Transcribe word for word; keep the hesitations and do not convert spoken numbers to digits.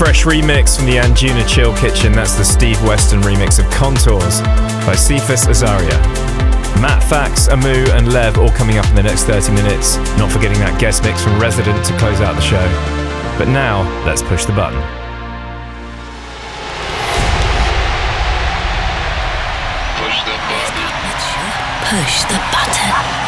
fresh remix from the Anjuna Chill Kitchen. That's the Steve Weston remix of Contours by Cephas Azaria. Matt Fax, Amu and Lev all coming up in the next thirty minutes. Not forgetting that guest mix from Resident to close out the show. But now, let's push the button. Push the button. Push the button.